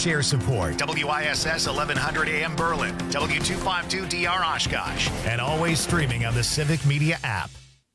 share support. WISS 1100 AM Berlin, W252DR Oshkosh, and always streaming on the Civic Media app.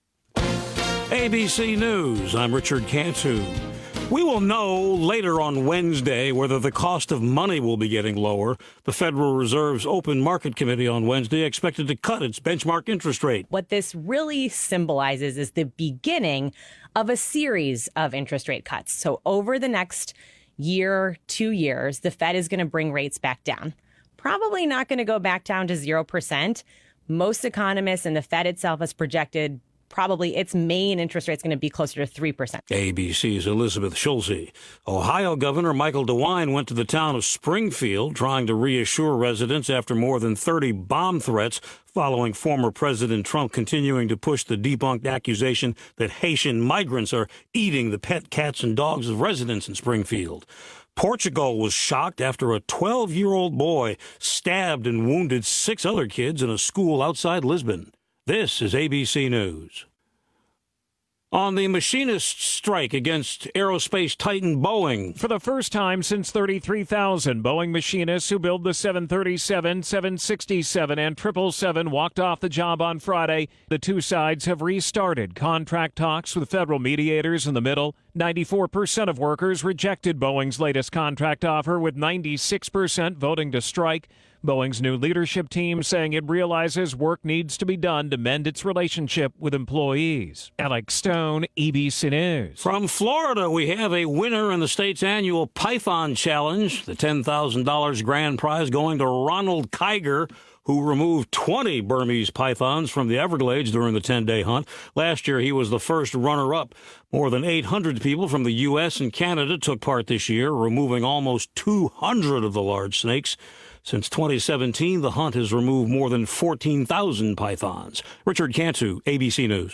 ABC News, I'm Richard Cantu. We will know later on Wednesday whether the cost of money will be getting lower. The Federal Reserve's Open Market Committee on Wednesday expected to cut its benchmark interest rate. What this really symbolizes is the beginning of a series of interest rate cuts. So over the next year, 2 years, the Fed is going to bring rates back down. Probably not going to go back down to 0%. Most economists and the Fed itself has projected probably its main interest rate is going to be closer to 3%. ABC's Elizabeth Schulze. Ohio Governor Michael DeWine went to the town of Springfield trying to reassure residents after more than 30 bomb threats following former President Trump continuing to push the debunked accusation that Haitian migrants are eating the pet cats and dogs of residents in Springfield. Portugal was shocked after a 12-year-old boy stabbed and wounded 6 other kids in a school outside Lisbon. This is ABC News. On the machinist strike against aerospace titan Boeing. For the first time since 33,000 Boeing machinists who build the 737, 767, and 777 walked off the job on Friday. The two sides have restarted contract talks with federal mediators in the middle. 94% of workers rejected Boeing's latest contract offer, with 96% voting to strike. Boeing's new leadership team saying it realizes work needs to be done to mend its relationship with employees. Alex Stone, ABC News. From Florida, we have a winner in the state's annual Python Challenge. The $10,000 grand prize going to Ronald Kiger, who removed 20 Burmese pythons from the Everglades during the 10-day hunt. Last year, he was the first runner-up. More than 800 people from the U.S. and Canada took part this year, removing almost 200 of the large snakes. Since 2017, the hunt has removed more than 14,000 pythons. Richard Cantu, ABC News.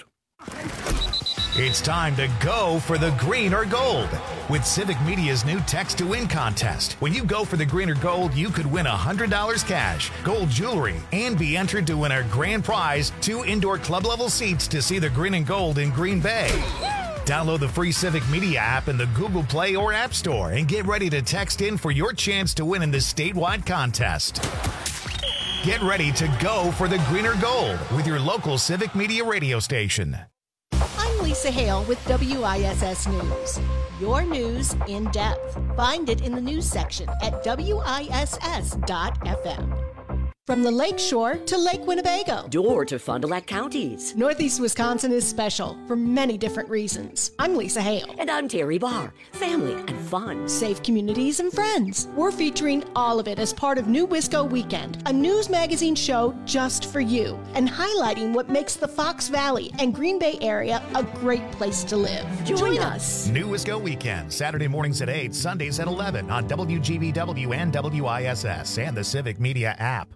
It's time to go for the green or gold with Civic Media's new Text to Win contest. When you go for the green or gold, you could win $100 cash, gold jewelry, and be entered to win our grand prize, 2 indoor club-level seats to see the green and gold in Green Bay. Download the free Civic Media app in the Google Play or App Store and get ready to text in for your chance to win in this statewide contest. Get ready to go for the green or gold with your local Civic Media radio station. I'm Lisa Hale with WISS News. Your news in depth. Find it in the news section at WISS.FM. From the Lake Shore to Lake Winnebago. Door to Fond du Lac counties. Northeast Wisconsin is special for many different reasons. I'm Lisa Hale. And I'm Terry Barr. Family and fun. Safe communities and friends. We're featuring all of it as part of New Wisco Weekend, a news magazine show just for you, and highlighting what makes the Fox Valley and Green Bay area a great place to live. Join us. New Wisco Weekend, Saturday mornings at 8, Sundays at 11 on WGBW and WISS and the Civic Media app.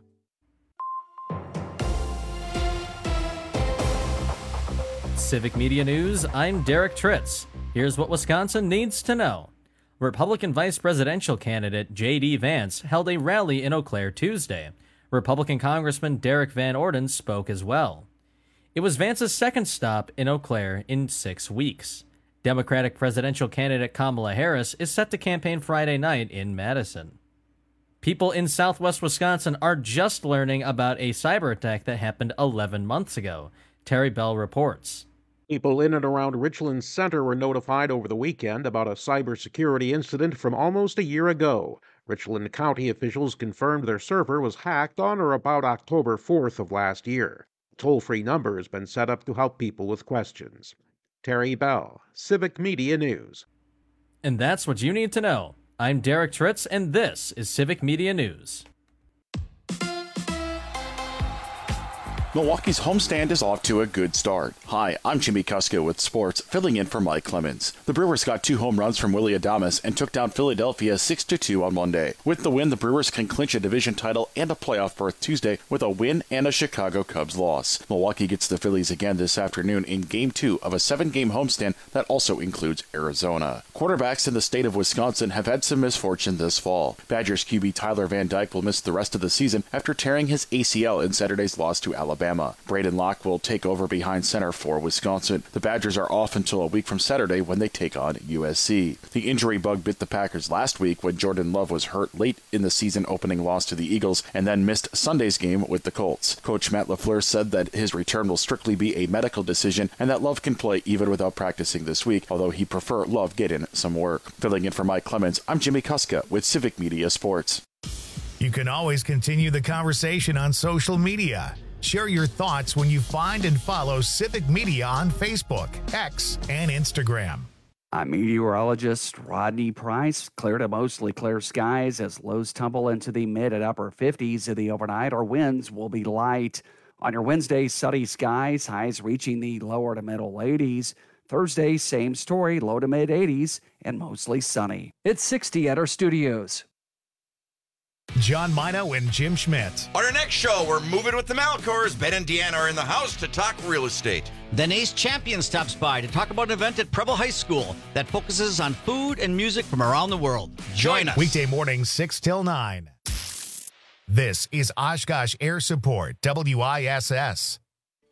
Civic Media News, I'm Derek Tritz. Here's what Wisconsin needs to know. Republican vice presidential candidate J.D. Vance held a rally in Eau Claire Tuesday. Republican Congressman Derek Van Orden spoke as well. It was Vance's second stop in Eau Claire in 6 weeks. Democratic presidential candidate Kamala Harris is set to campaign Friday night in Madison. People in southwest Wisconsin are just learning about a cyber attack that happened 11 months ago. Terry Bell reports. People in and around Richland Center were notified over the weekend about a cybersecurity incident from almost a year ago. Richland County officials confirmed their server was hacked on or about October 4th of last year. A toll-free number has been set up to help people with questions. Terry Bell, Civic Media News. And that's what you need to know. I'm Derek Tritz, and this is Civic Media News. Milwaukee's homestand is off to a good start. Hi, I'm Jimmy Kuska with sports, filling in for Mike Clemens. The Brewers got 2 home runs from Willie Adames and took down Philadelphia 6-2 on Monday. With the win, the Brewers can clinch a division title and a playoff berth Tuesday with a win and a Chicago Cubs loss. Milwaukee gets the Phillies again this afternoon in Game 2 of a 7-game homestand that also includes Arizona. Quarterbacks in the state of Wisconsin have had some misfortune this fall. Badgers QB Tyler Van Dyke will miss the rest of the season after tearing his ACL in Saturday's loss to Alabama. Alabama. Braden Locke will take over behind center for Wisconsin. The Badgers are off until a week from Saturday when they take on USC. The injury bug bit the Packers last week when Jordan Love was hurt late in the season-opening loss to the Eagles and then missed Sunday's game with the Colts. Coach Matt LaFleur said that his return will strictly be a medical decision and that Love can play even without practicing this week, although he'd prefer Love get in some work. Filling in for Mike Clemens, I'm Jimmy Kuska with Civic Media Sports. You can always continue the conversation on social media. Share your thoughts when you find and follow Civic Media on Facebook, X, and Instagram. I'm meteorologist Rodney Price. Clear to mostly clear skies as lows tumble into the mid and upper 50s in the overnight. Our winds will be light. On your Wednesday, sunny skies, highs reaching the lower to middle 80s. Thursday, same story, low to mid 80s and mostly sunny. It's 60 at our studios. John Mino and Jim Schmidt. On our next show, we're moving with the Malcors. Ben and Deanna are in the house to talk real estate. Then Ace Champion stops by to talk about an event at Preble High School that focuses on food and music from around the world. Join us. Weekday mornings, 6 till 9. This is Oshkosh Air Support, WISS.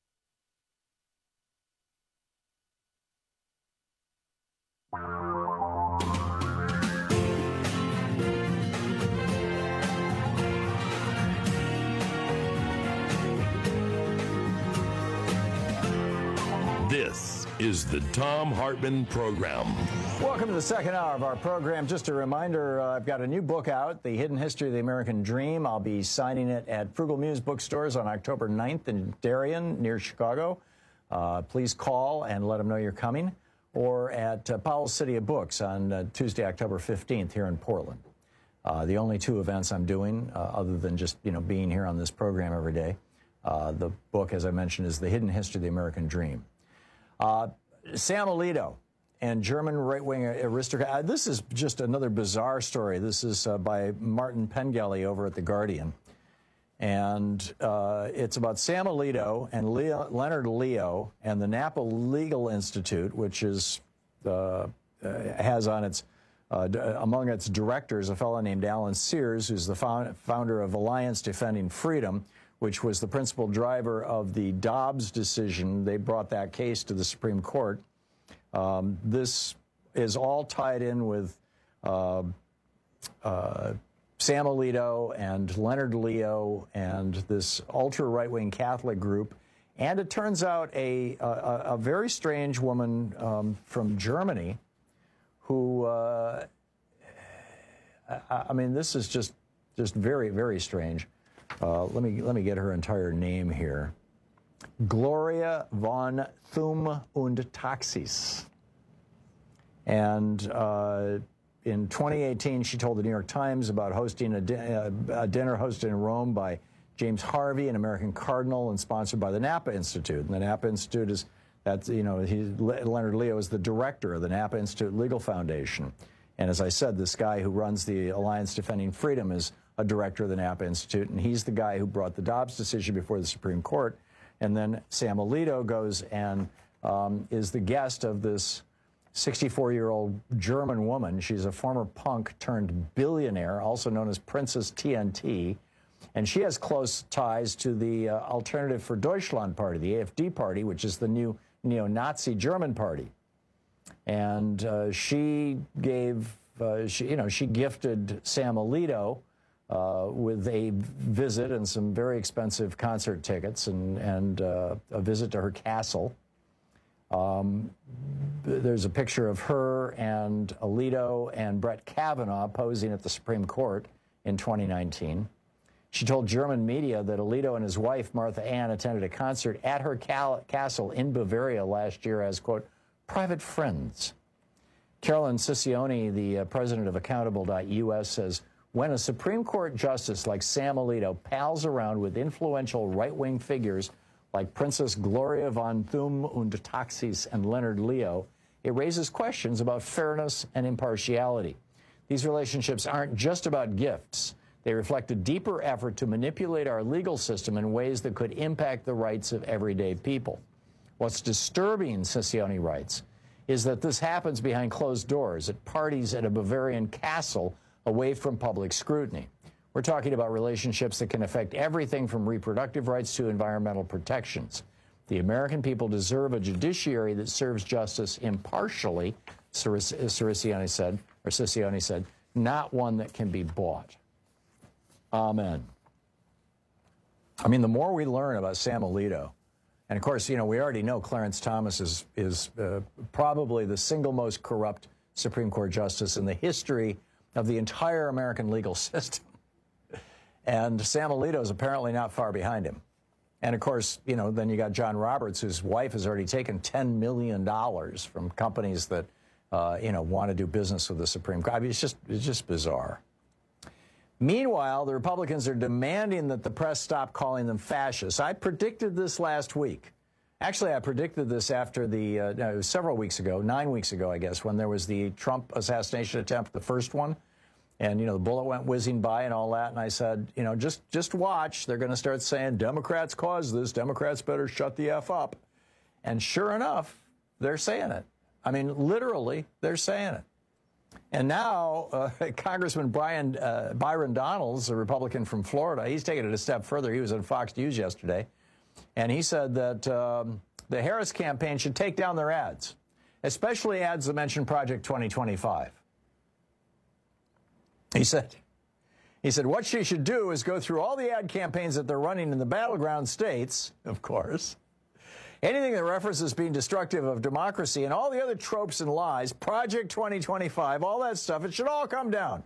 This is the Thom Hartmann Program. Welcome to the second hour of our program. Just a reminder, I've got a new book out, The Hidden History of the American Dream. I'll be signing it at Frugal Muse bookstores on October 9th in Darien, near Chicago. Please call and let them know you're coming. Or at Powell City of Books on Tuesday, October 15th here in Portland. The only two events I'm doing, other than just being here on this program every day. The book, as I mentioned, is The Hidden History of the American Dream. Sam Alito and German right-wing aristocrat. This is just another bizarre story. This is by Martin Pengelly over at The Guardian. And it's about Sam Alito and Leonard Leo and the Napa Legal Institute, which is has on its among its directors a fellow named Alan Sears, who's the founder of Alliance Defending Freedom, which was the principal driver of the Dobbs decision. They brought that case to the Supreme Court. This is all tied in with Sam Alito and Leonard Leo and this ultra-right-wing Catholic group. And it turns out a very strange woman from Germany who, I mean, this is just very, very strange. Let me get her entire name here. Gloria von Thum und Taxis. And in 2018, she told the New York Times about hosting a dinner hosted in Rome by James Harvey, an American cardinal, and sponsored by the Napa Institute. And the Napa Institute is, Leonard Leo is the director of the Napa Institute Legal Foundation. And as I said, this guy who runs the Alliance Defending Freedom is a director of the Napa Institute, and he's the guy who brought the Dobbs decision before the Supreme Court. And then Sam Alito goes and is the guest of this 64-year-old German woman. She's a former punk turned billionaire, also known as Princess TNT. And she has close ties to the Alternative for Deutschland party, the AfD party, which is the new neo-Nazi German party. And she gifted Sam Alito with a visit and some very expensive concert tickets and a visit to her castle. There's a picture of her and Alito and Brett Kavanaugh posing at the Supreme Court in 2019. She told German media that Alito and his wife, Martha Ann, attended a concert at her castle in Bavaria last year as, quote, private friends. Carolyn Ciccione, the president of Accountable.us, says, when a Supreme Court justice like Sam Alito pals around with influential right-wing figures like Princess Gloria von Thum und Taxis and Leonard Leo, it raises questions about fairness and impartiality. These relationships aren't just about gifts. They reflect a deeper effort to manipulate our legal system in ways that could impact the rights of everyday people. What's disturbing, Ciccione writes, is that this happens behind closed doors at parties at a Bavarian castle away from public scrutiny. We're talking about relationships that can affect everything from reproductive rights to environmental protections. The American people deserve a judiciary that serves justice impartially, Sirianni said, not one that can be bought. Amen. I mean, the more we learn about Sam Alito, and of course, we already know Clarence Thomas is probably the single most corrupt Supreme Court justice in the history of the entire American legal system. And Sam Alito is apparently not far behind him. And of course, then you got John Roberts, whose wife has already taken $10 million from companies that, want to do business with the Supreme Court. I mean, it's just bizarre. Meanwhile, the Republicans are demanding that the press stop calling them fascists. I predicted this last week. Actually, I predicted this after it was several weeks ago, 9 weeks ago, I guess, when there was the Trump assassination attempt, the first one. And, the bullet went whizzing by and all that. And I said, just watch. They're going to start saying, Democrats caused this. Democrats better shut the F up. And sure enough, they're saying it. I mean, literally, they're saying it. And now Congressman Byron Donalds, a Republican from Florida, he's taken it a step further. He was on Fox News yesterday. And he said that the Harris campaign should take down their ads, especially ads that mention Project 2025. He said, what she should do is go through all the ad campaigns that they're running in the battleground states, of course, anything that references being destructive of democracy and all the other tropes and lies, Project 2025, all that stuff, it should all come down.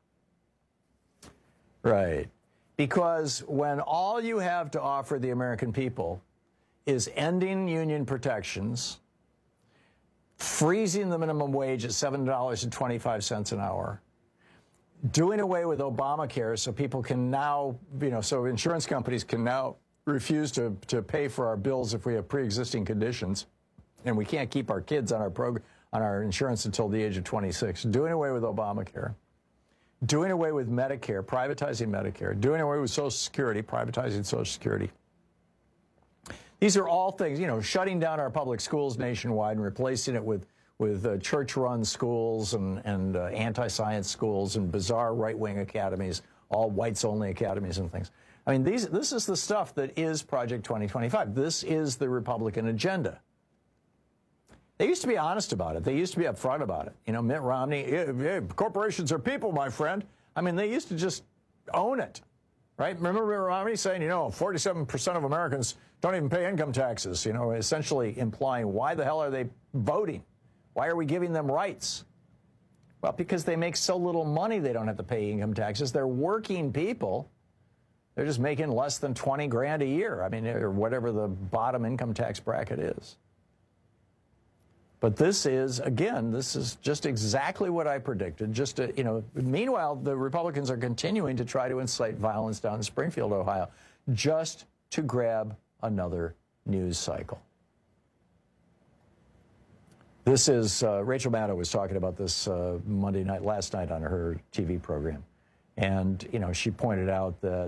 Right. Because when all you have to offer the American people is ending union protections, freezing the minimum wage at $7.25 an hour, doing away with Obamacare so people can now, so insurance companies can now refuse to pay for our bills if we have pre-existing conditions, and we can't keep our kids on our insurance until the age of 26. Doing away with Obamacare, doing away with Medicare, privatizing Medicare, doing away with Social Security, privatizing Social Security. These are all things, shutting down our public schools nationwide and replacing it with church-run schools and anti-science schools and bizarre right-wing academies, all whites-only academies and things. I mean, this is the stuff that is Project 2025. This is the Republican agenda. They used to be honest about it. They used to be upfront about it. Mitt Romney, corporations are people, my friend. I mean, they used to just own it, right? Remember Mitt Romney saying, 47% of Americans don't even pay income taxes, essentially implying why the hell are they voting? Why are we giving them rights? Well, because they make so little money they don't have to pay income taxes. They're working people. They're just making less than $20 grand a year. I mean, or whatever the bottom income tax bracket is. But this is just exactly what I predicted. Meanwhile, the Republicans are continuing to try to incite violence down in Springfield, Ohio, just to grab another news cycle. This is, Rachel Maddow was talking about this last night on her TV program. And, she pointed out that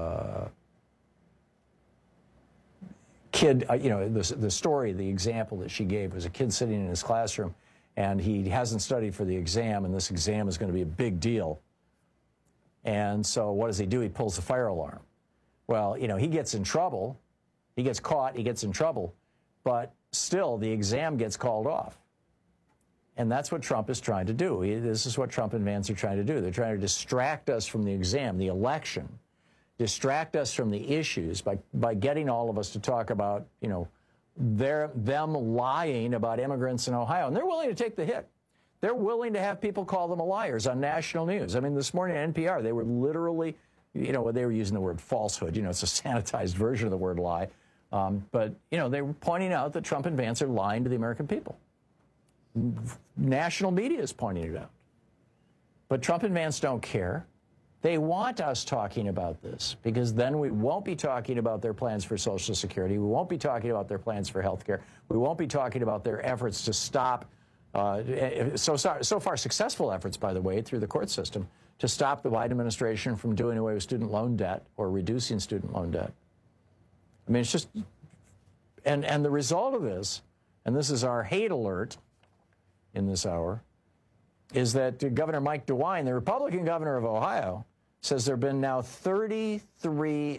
the story, the example that she gave was a kid sitting in his classroom and he hasn't studied for the exam and this exam is going to be a big deal. And so what does he do? He pulls the fire alarm. Well, he gets in trouble. He gets caught. He gets in trouble. But still, the exam gets called off. And that's what Trump is trying to do. This is what Trump and Vance are trying to do. They're trying to distract us from the exam, the election, distract us from the issues by getting all of us to talk about, them lying about immigrants in Ohio. And they're willing to take the hit. They're willing to have people call them liars on national news. I mean, this morning at NPR, they were literally, they were using the word falsehood. It's a sanitized version of the word lie. But, they were pointing out that Trump and Vance are lying to the American people. National media is pointing it out. But Trump and Vance don't care. They want us talking about this because then we won't be talking about their plans for Social Security. We won't be talking about their plans for health care. We won't be talking about their efforts to stop, so far successful efforts, by the way, through the court system, to stop the Biden administration from doing away with student loan debt or reducing student loan debt. I mean, it's just, and the result of this, and this is our hate alert in this hour, is that Governor Mike DeWine, the Republican governor of Ohio, says there have been now 33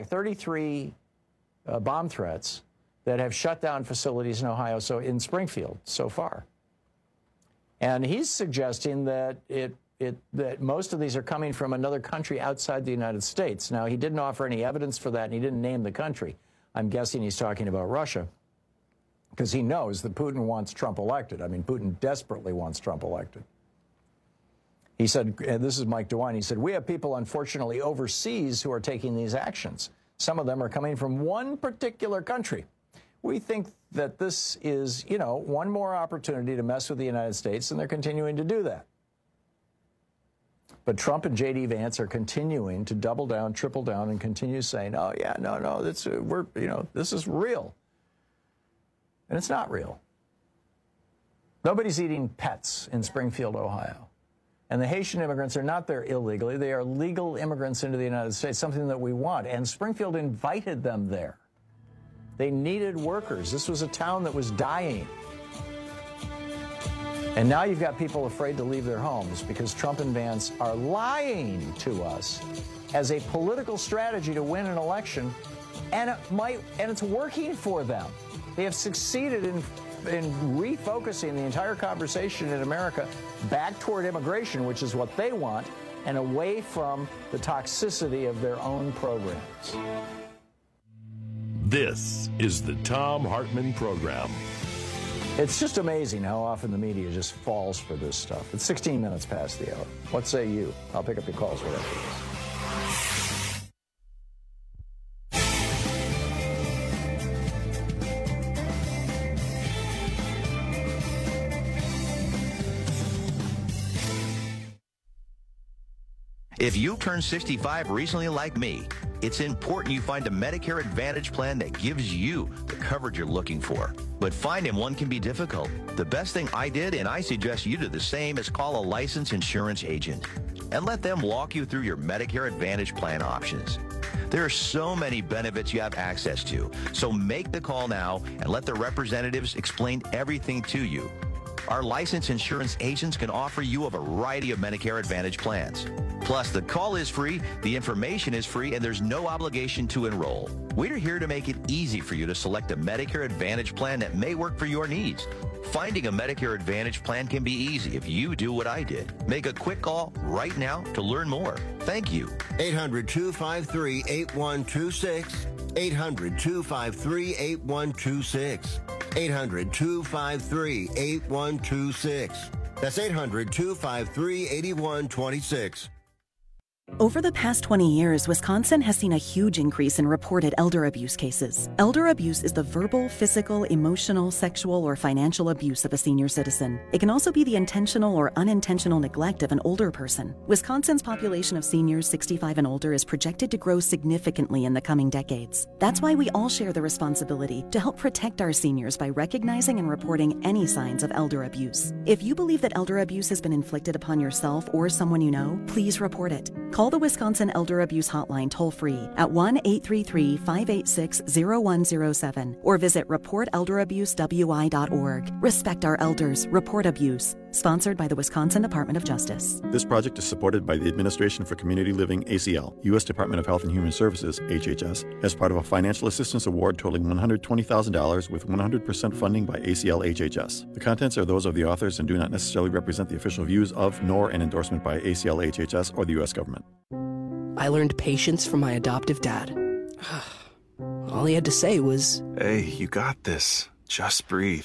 bomb threats that have shut down facilities in Ohio, so in Springfield so far. And he's suggesting that that most of these are coming from another country outside the United States. Now, he didn't offer any evidence for that, and he didn't name the country. I'm guessing he's talking about Russia, because he knows that Putin wants Trump elected. I mean, Putin desperately wants Trump elected. He said, and this is Mike DeWine, he said, we have people, unfortunately, overseas who are taking these actions. Some of them are coming from one particular country. We think that this is, one more opportunity to mess with the United States, and they're continuing to do that. But Trump and J.D. Vance are continuing to double down, triple down, and continue saying, oh, yeah, no, this is real. And it's not real. Nobody's eating pets in Springfield, Ohio. And the Haitian immigrants are not there illegally. They are legal immigrants into the United States, something that we want. And Springfield invited them there. They needed workers. This was a town that was dying. And now you've got people afraid to leave their homes because Trump and Vance are lying to us as a political strategy to win an election, and it's working for them. They have succeeded in refocusing the entire conversation in America back toward immigration, which is what they want, and away from the toxicity of their own programs. This is the Thom Hartmann Program. It's just amazing how often the media just falls for this stuff. It's 16 minutes past the hour. What say you? I'll pick up your calls right after this. If you turned 65 recently like me, it's important you find a Medicare Advantage plan that gives you the coverage you're looking for. But finding one can be difficult. The best thing I did, and I suggest you do the same, is call a licensed insurance agent and let them walk you through your Medicare Advantage plan options. There are so many benefits you have access to, so make the call now and let the representatives explain everything to you. Our licensed insurance agents can offer you a variety of Medicare Advantage plans. Plus, the call is free, the information is free, and there's no obligation to enroll. We're here to make it easy for you to select a Medicare Advantage plan that may work for your needs. Finding a Medicare Advantage plan can be easy if you do what I did. Make a quick call right now to learn more. Thank you. 800-253-8126. 800-253-8126. 800-253-8126. That's 800-253-8126. Over the past 20 years, Wisconsin has seen a huge increase in reported elder abuse cases. Elder abuse is the verbal, physical, emotional, sexual, or financial abuse of a senior citizen. It can also be the intentional or unintentional neglect of an older person. Wisconsin's population of seniors 65 and older is projected to grow significantly in the coming decades. That's why we all share the responsibility to help protect our seniors by recognizing and reporting any signs of elder abuse. If you believe that elder abuse has been inflicted upon yourself or someone you know, please report it. Call the Wisconsin Elder Abuse Hotline toll-free at 1-833-586-0107 or visit reportelderabusewI.org. Respect our elders. Report abuse. Sponsored by the Wisconsin Department of Justice. This project is supported by the Administration for Community Living, ACL, U.S. Department of Health and Human Services, HHS, as part of a financial assistance award totaling $120,000 with 100% funding by ACL HHS. The contents are those of the authors and do not necessarily represent the official views of nor an endorsement by ACL HHS or the U.S. government. I learned patience from my adoptive dad. All he had to say was, "Hey, you got this. Just breathe."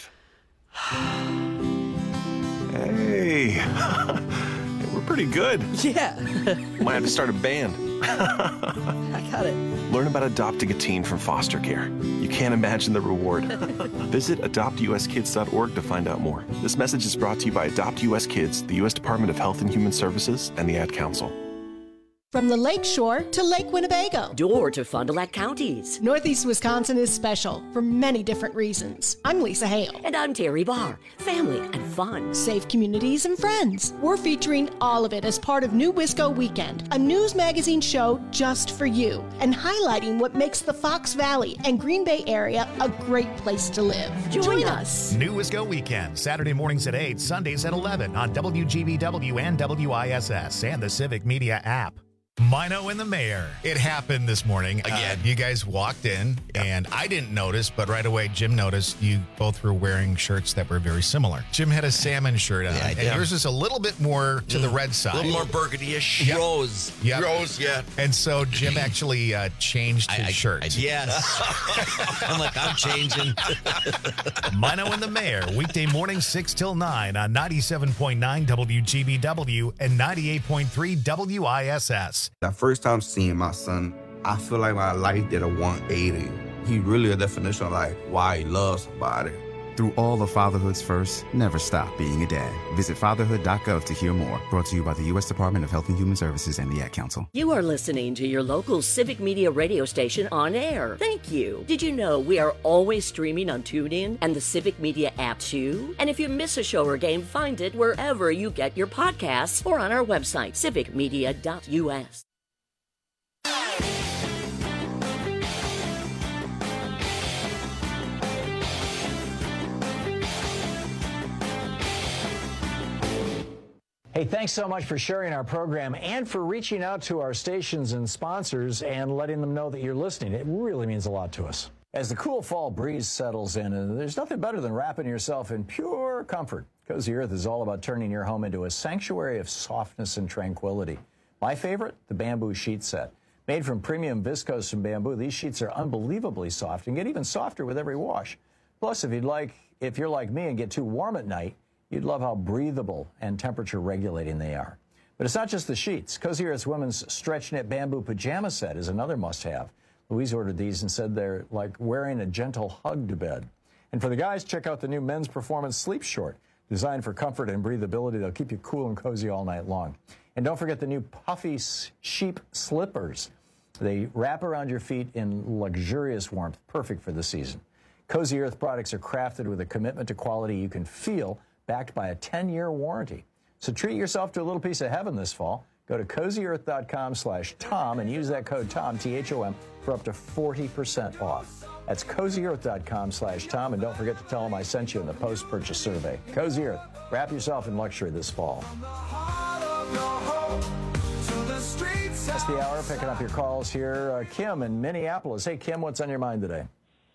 Hey, we're pretty good. Yeah. Might have to start a band. I got it. Learn about adopting a teen from foster care. You can't imagine the reward. Visit adoptuskids.org to find out more. This message is brought to you by Adopt US Kids, the U.S. Department of Health and Human Services, and the Ad Council. From the Lake Shore to Lake Winnebago. Door to Fond du Lac counties. Northeast Wisconsin is special for many different reasons. I'm Lisa Hale. And I'm Terry Barr. Family and fun. Safe communities and friends. We're featuring all of it as part of New Wisco Weekend, a news magazine show just for you, and highlighting what makes the Fox Valley and Green Bay area a great place to live. Join us. New Wisco Weekend, Saturday mornings at 8, Sundays at 11 on WGBW and WISS and the Civic Media app. Mino and the Mayor. It happened this morning. Again. You guys walked in, and I didn't notice, but right away Jim noticed you both were wearing shirts that were very similar. Jim had a salmon shirt on, and yours is a little bit more to the red side. A little more burgundy-ish. Yep. Rose. Yep. Rose, yeah. And so Jim actually changed his shirt. Yes. I'm like, I'm changing. Mino and the Mayor, weekday morning 6 till 9 on 97.9 WGBW and 98.3 WISS. The first time seeing my son, I feel like my life did a 180. He really a definition of like why he loves somebody. Through all of fatherhood's first, never stop being a dad. Visit fatherhood.gov to hear more. Brought to you by the U.S. Department of Health and Human Services and the Ad Council. You are listening to your local Civic Media radio station on air. Thank you. Did you know we are always streaming on TuneIn and the Civic Media app too? And if you miss a show or game, find it wherever you get your podcasts or on our website, civicmedia.us. Hey, thanks so much for sharing our program and for reaching out to our stations and sponsors and letting them know that you're listening. It really means a lot to us. As the cool fall breeze settles in, there's nothing better than wrapping yourself in pure comfort. Cozy Earth is all about turning your home into a sanctuary of softness and tranquility. My favorite, the bamboo sheet set. Made from premium viscose and bamboo, these sheets are unbelievably soft and get even softer with every wash. Plus, if you're like me and get too warm at night, you'd love how breathable and temperature regulating they are. But it's not just the sheets. Cozy Earth's women's stretch knit bamboo pajama set is another must-have. Louise ordered these and said they're like wearing a gentle hug to bed. And for the guys, check out the new men's performance sleep short. Designed for comfort and breathability, they'll keep you cool and cozy all night long. And don't forget the new puffy sheep slippers. They wrap around your feet in luxurious warmth, perfect for the season. Cozy Earth products are crafted with a commitment to quality you can feel, backed by a 10-year warranty. So treat yourself to a little piece of heaven this fall. Go to CozyEarth.com/Tom and use that code TOM, T-H-O-M, for up to 40% off. That's CozyEarth.com/Tom, and don't forget to tell them I sent you in the post-purchase survey. Cozy Earth, wrap yourself in luxury this fall. That's the hour, picking up your calls here. Kim in Minneapolis. Hey, Kim, what's on your mind today?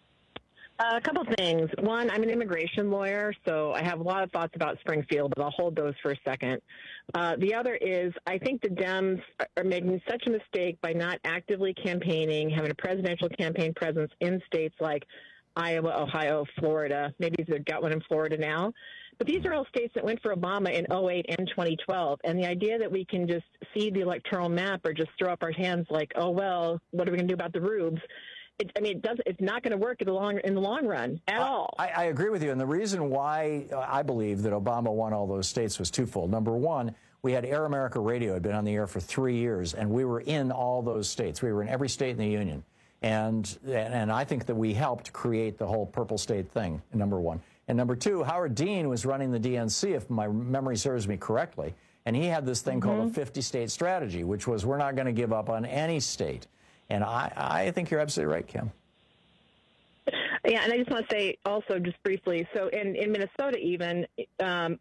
A couple things. One, I'm an immigration lawyer, so I have a lot of thoughts about Springfield, but I'll hold those for a second. The other is I think the Dems are making such a mistake by not actively campaigning, having a presidential campaign presence in states like Iowa, Ohio, Florida. Maybe they've got one in Florida now. But these are all states that went for Obama in 2008 and 2012. And the idea that we can just see the electoral map or just throw up our hands like, oh, well, what are we going to do about the rubes? It's not going to work in the long run at all. I agree with you. And the reason why I believe that Obama won all those states was twofold. Number one, we had Air America Radio, had been on the air for 3 years, and we were in all those states. We were in every state in the union. And I think that we helped create the whole purple state thing, number one. And number two, Howard Dean was running the DNC, if my memory serves me correctly. And he had this thing called a 50-state strategy, which was we're not going to give up on any state. And I think you're absolutely right, Kim. Yeah, and I just want to say also just briefly, so in Minnesota even, the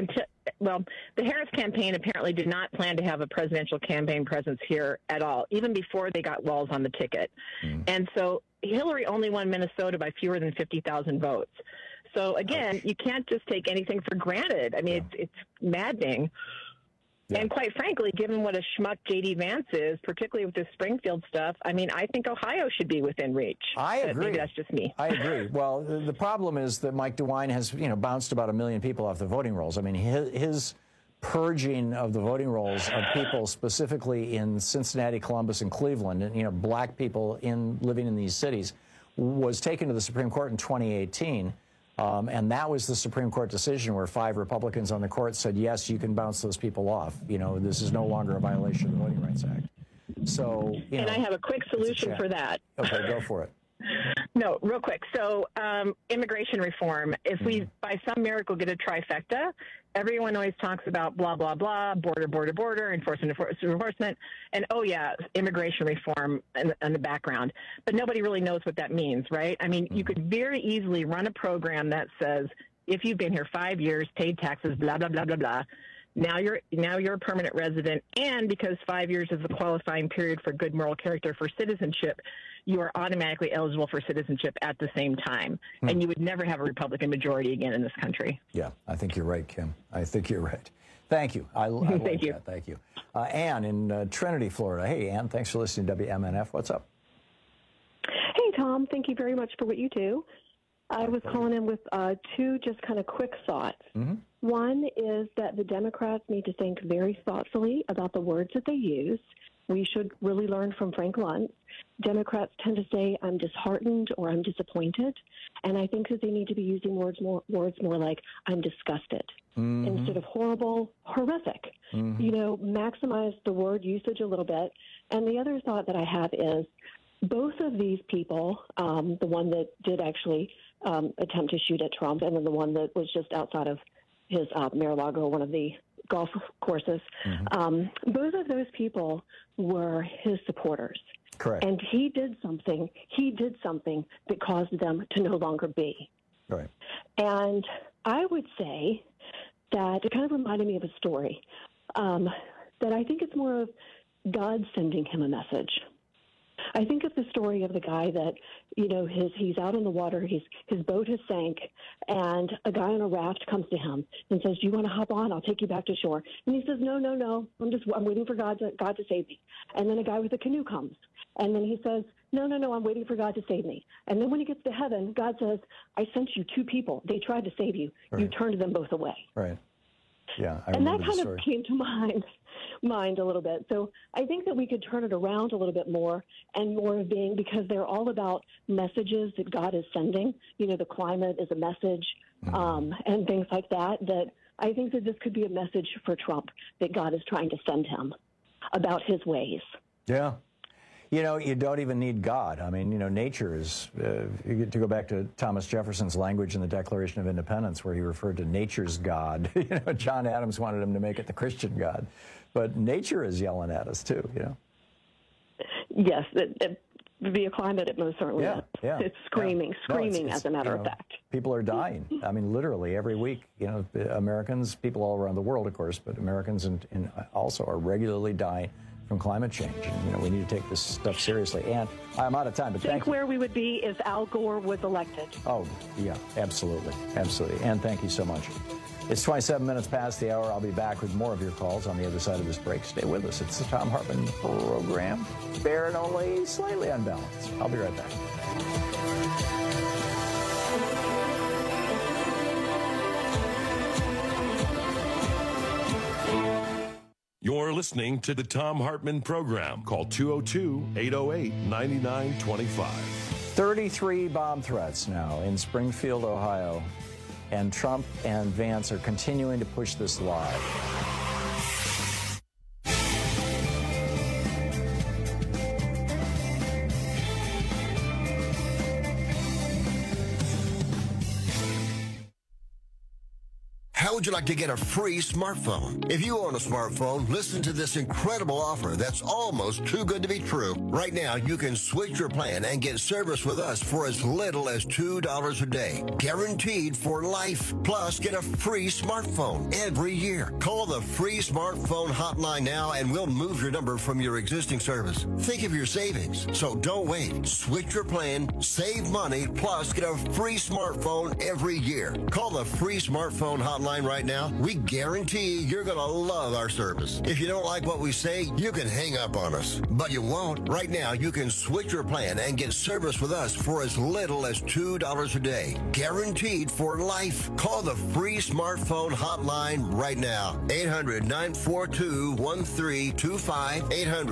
Harris campaign apparently did not plan to have a presidential campaign presence here at all, even before they got Walz on the ticket. And so Hillary only won Minnesota by fewer than 50,000 votes. So, again, you can't just take anything for granted. I mean, it's maddening. Yeah. And quite frankly, given what a schmuck J.D. Vance is, particularly with this Springfield stuff, I mean, I think Ohio should be within reach. I agree. Maybe that's just me. I agree. Well, the problem is that Mike DeWine has, bounced about 1 million people off the voting rolls. I mean, his purging of the voting rolls of people specifically in Cincinnati, Columbus, and Cleveland, and, black people living in these cities, was taken to the Supreme Court in 2018. And that was the Supreme Court decision where 5 Republicans on the court said, yes, you can bounce those people off. This is no longer a violation of the Voting Rights Act. So, and I have a quick solution for that. Okay, go for it. No, real quick. So immigration reform, if we, by some miracle, get a trifecta, everyone always talks about blah, blah, blah, border, enforcement, and, oh, yeah, immigration reform in the background. But nobody really knows what that means, right? I mean, you could very easily run a program that says, if you've been here 5 years, paid taxes, blah, blah, blah, blah, blah, Now you're a permanent resident, and because 5 years is the qualifying period for good moral character for citizenship, you are automatically eligible for citizenship at the same time, and you would never have a Republican majority again in this country. Yeah, I think you're right, Kim. I think you're right. Thank you. I like Thank you. That. Thank you. Ann in Trinity, Florida. Hey, Ann, thanks for listening to WMNF. What's up? Hey, Tom. Thank you very much for what you do. I was calling in with two just kind of quick thoughts. Mm-hmm. One is that the Democrats need to think very thoughtfully about the words that they use. We should really learn from Frank Luntz. Democrats tend to say, I'm disheartened or I'm disappointed. And I think that they need to be using words more like, I'm disgusted. Mm-hmm. Instead of horrible, horrific. Mm-hmm. You know, maximize the word usage a little bit. And the other thought that I have is both of these people, the one that did actually attempt to shoot at Trump and then the one that was just outside of his Mar-a-Lago, one of the golf courses, both of those people were his supporters. Correct. And he did something that caused them to no longer be. Right. And I would say that it kind of reminded me of a story that I think it's more of God sending him a message. I think of the story of the guy that, you know, he's out in the water, his boat has sank, and a guy on a raft comes to him and says, "Do you want to hop on? I'll take you back to shore." And he says, "No. I'm waiting for God to save me." And then a guy with a canoe comes, and then he says, "No, I'm waiting for God to save me." And then when he gets to heaven, God says, "I sent you two people. They tried to save you. Right. You turned them both away." Right. Yeah, and that kind of came to mind a little bit. So I think that we could turn it around a little bit more and more of being, because they're all about messages that God is sending. You know, the climate is a message, and things like that, that I think that this could be a message for Trump that God is trying to send him about his ways. Yeah. You know, you don't even need God. I mean, you know, nature is, you get to go back to Thomas Jefferson's language in the Declaration of Independence, where he referred to nature's God. You know, John Adams wanted him to make it the Christian God. But nature is yelling at us, too, you know? Yes, via climate, it most certainly is. Yeah. It's screaming, it's, as a matter of fact. People are dying. I mean, literally every week, you know, Americans, people all around the world, of course, but Americans and also are regularly dying from climate change. And, you know, we need to take this stuff seriously. And I'm out of time, but think where we would be if Al Gore was elected. Oh, yeah, absolutely. Absolutely. And thank you so much. It's 27 minutes past the hour. I'll be back with more of your calls on the other side of this break. Stay with us. It's the Thom Hartmann Program. Fair and only slightly unbalanced. I'll be right back. You're listening to the Thom Hartmann Program. Call 202-808-9925. 33 bomb threats now in Springfield, Ohio. And Trump and Vance are continuing to push this lie. How would you like to get a free smartphone? If you own a smartphone, listen to this incredible offer that's almost too good to be true. Right now, you can switch your plan and get service with us for as little as $2 a day. Guaranteed for life. Plus, get a free smartphone every year. Call the free smartphone hotline now and we'll move your number from your existing service. Think of your savings. So don't wait. Switch your plan, save money, plus get a free smartphone every year. Call the free smartphone hotline right now. We guarantee you're going to love our service. If you don't like what we say, you can hang up on us. But you won't. Right now, you can switch your plan and get service with us for as little as $2 a day. Guaranteed for life. Call the free smartphone hotline right now. 800-942-1325.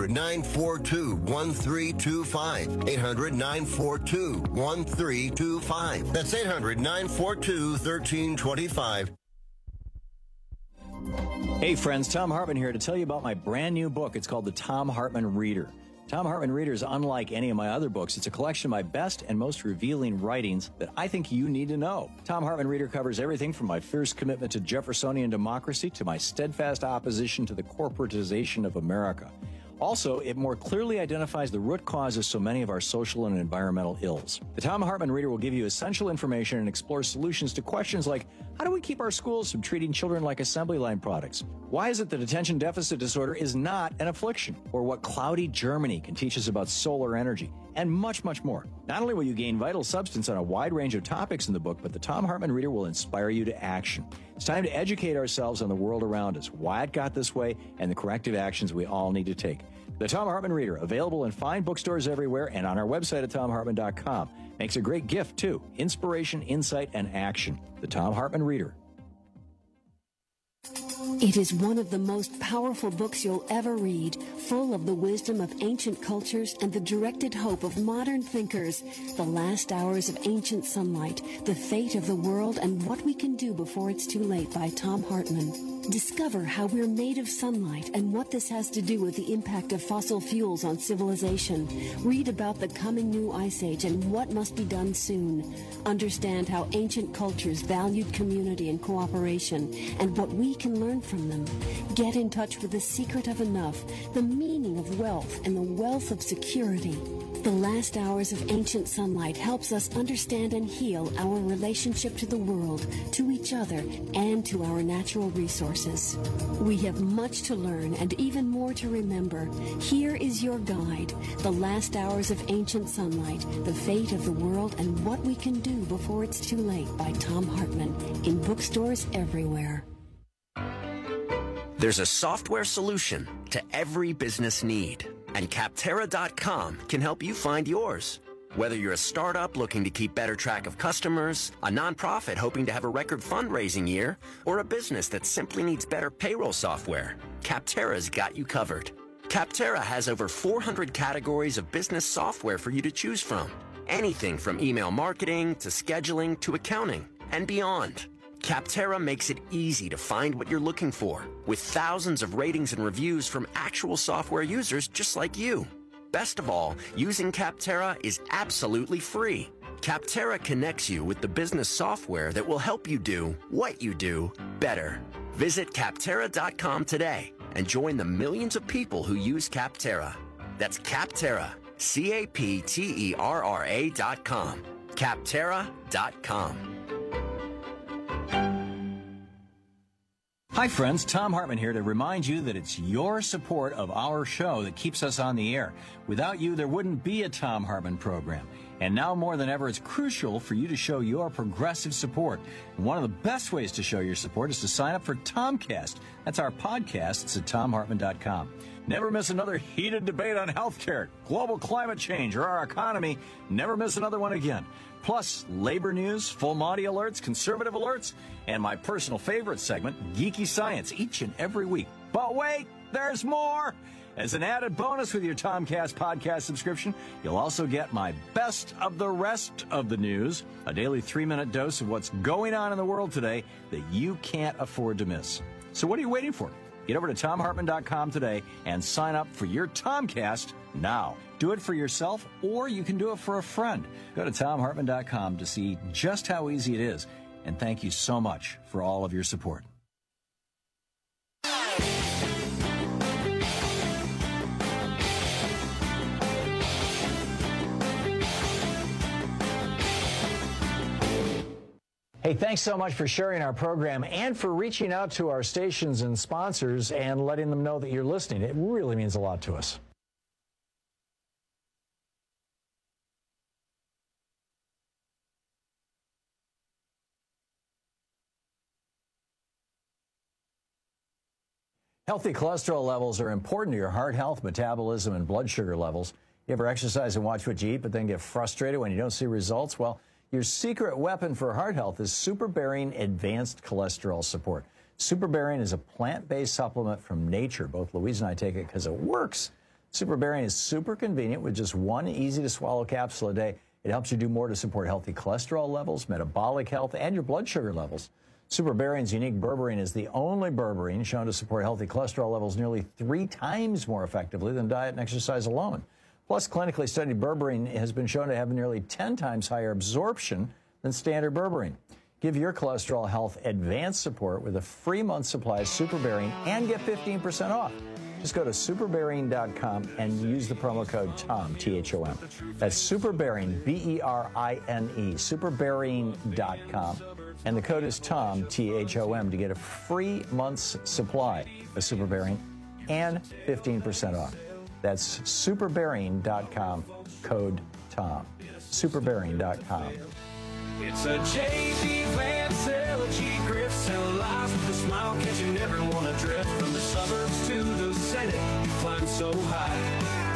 800-942-1325. 800-942-1325. That's 800-942-1325. Hey friends, Thom Hartmann here to tell you about my brand new book. It's called The Thom Hartmann Reader. Thom Hartmann Reader is unlike any of my other books. It's a collection of my best and most revealing writings that I think you need to know. Thom Hartmann Reader covers everything from my fierce commitment to Jeffersonian democracy to my steadfast opposition to the corporatization of America. Also, it more clearly identifies the root cause of so many of our social and environmental ills. The Thom Hartmann Reader will give you essential information and explore solutions to questions like, how do we keep our schools from treating children like assembly line products? Why is it that attention deficit disorder is not an affliction? Or what cloudy Germany can teach us about solar energy? And much, much more. Not only will you gain vital substance on a wide range of topics in the book, but the Thom Hartmann Reader will inspire you to action. It's time to educate ourselves on the world around us, why it got this way, and the corrective actions we all need to take. The Thom Hartmann Reader, available in fine bookstores everywhere and on our website at thomhartmann.com. Makes a great gift, too. Inspiration, insight, and action. The Thom Hartmann Reader. It is one of the most powerful books you'll ever read, full of the wisdom of ancient cultures and the directed hope of modern thinkers. The Last Hours of Ancient Sunlight, The Fate of the World, and What We Can Do Before It's Too Late by Thom Hartmann. Discover how we're made of sunlight and what this has to do with the impact of fossil fuels on civilization. Read about the coming new ice age and what must be done soon. Understand how ancient cultures valued community and cooperation and what we can learn from them. Get in touch with the secret of enough, the meaning of wealth, and the wealth of security. The Last Hours of Ancient Sunlight helps us understand and heal our relationship to the world, to each other, and to our natural resources. We have much to learn and even more to remember. Here is your guide, The Last Hours of Ancient Sunlight, The Fate of the World, and What We Can Do Before It's Too Late by Thom Hartmann, in bookstores everywhere. There's a software solution to every business need, and Capterra.com can help you find yours. Whether you're a startup looking to keep better track of customers, a nonprofit hoping to have a record fundraising year, or a business that simply needs better payroll software, Capterra's got you covered. Capterra has over 400 categories of business software for you to choose from. Anything from email marketing to scheduling to accounting and beyond. Capterra makes it easy to find what you're looking for, with thousands of ratings and reviews from actual software users just like you. Best of all, using Capterra is absolutely free. Capterra connects you with the business software that will help you do what you do better. Visit Capterra.com today and join the millions of people who use Capterra. That's Capterra, Capterra.com. Capterra.com. Hi, friends. Thom Hartmann here to remind you that it's your support of our show that keeps us on the air. Without you, there wouldn't be a Thom Hartmann program. And now more than ever, it's crucial for you to show your progressive support. And one of the best ways to show your support is to sign up for Tomcast. That's our podcast. It's at thomhartmann.com. Never miss another heated debate on healthcare, global climate change, or our economy. Never miss another one again. Plus, labor news, full Monty alerts, conservative alerts, and my personal favorite segment, Geeky Science, each and every week. But wait, there's more! As an added bonus with your Tomcast podcast subscription, you'll also get my best of the rest of the news, a daily 3-minute dose of what's going on in the world today that you can't afford to miss. So what are you waiting for? Get over to thomhartmann.com today and sign up for your Tomcast now. Do it for yourself, or you can do it for a friend. Go to thomhartmann.com to see just how easy it is. And thank you so much for all of your support. Hey, thanks so much for sharing our program and for reaching out to our stations and sponsors and letting them know that you're listening. It really means a lot to us. Healthy cholesterol levels are important to your heart health, metabolism, and blood sugar levels. You ever exercise and watch what you eat, but then get frustrated when you don't see results? Well, your secret weapon for heart health is SuperBarian Advanced Cholesterol Support. SuperBarian is a plant-based supplement from nature. Both Louise and I take it because it works. SuperBarian is super convenient with just one easy-to-swallow capsule a day. It helps you do more to support healthy cholesterol levels, metabolic health, and your blood sugar levels. SuperBarian's unique berberine is the only berberine shown to support healthy cholesterol levels nearly 3 times more effectively than diet and exercise alone. Plus, clinically studied berberine has been shown to have nearly 10 times higher absorption than standard berberine. Give your cholesterol health advanced support with a free month supply of SuperBarian and get 15% off. Just go to superbearing.com and use the promo code TOM, T-H-O-M. That's superbearing, B-E-R-I-N-E, superbearing.com. And the code is TOM, T-H-O-M, to get a free month's supply of Superbearing and 15% off. That's superbearing.com, code TOM. Superbearing.com. It's a J.B. Vance Elegy Griff Cellulose with a smile catching everyone adrift from the suburbs to the Senate. You climb so high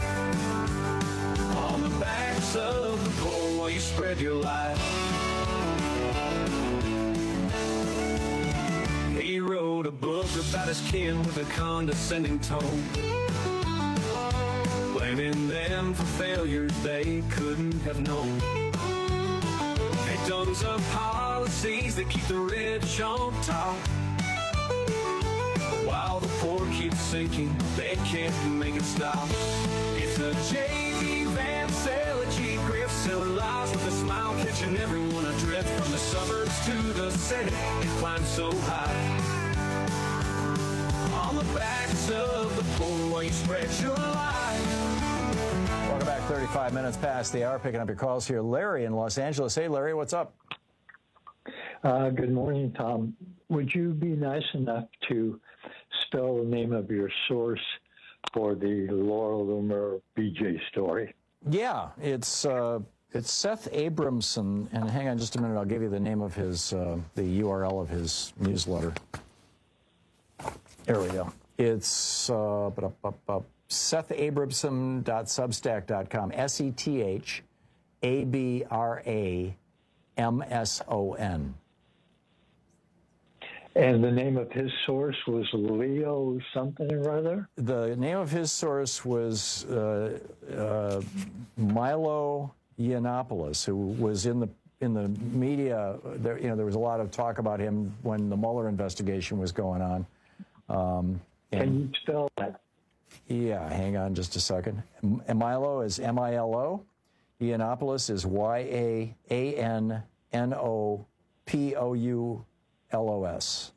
on the backs of the poor while you spread your life. He wrote a book about his kin with a condescending tone, blaming them for failures they couldn't have known. Victims of policies that keep the rich on top, while the poor keep sinking, they can't make it stop. It's a J.B. Vance Elegy Griff Cellulose with a smile catching everyone adrift from the suburbs to the Senate. It climbs so high on the backs of the poor while you spread your life. Welcome back, 35 minutes past the hour, picking up your calls here. Larry in Los Angeles. Hey, Larry, what's up? Good morning, Tom. Would you be nice enough to spell the name of your source for the Laura Loomer BJ story? Yeah, it's Seth Abramson, and hang on just a minute, I'll give you the name of his, the URL of his newsletter. There we go. It's SethAbramson.substack.com, SethAbramson. And the name of his source was Leo something or other? The name of his source was Milo Yiannopoulos, who was in the media. There was a lot of talk about him when the Mueller investigation was going on. Can you spell that? Yeah, hang on just a second. Milo is M-I-L-O. Yiannopoulos is Y-A-N-N-O-P-O-U-L-O-S.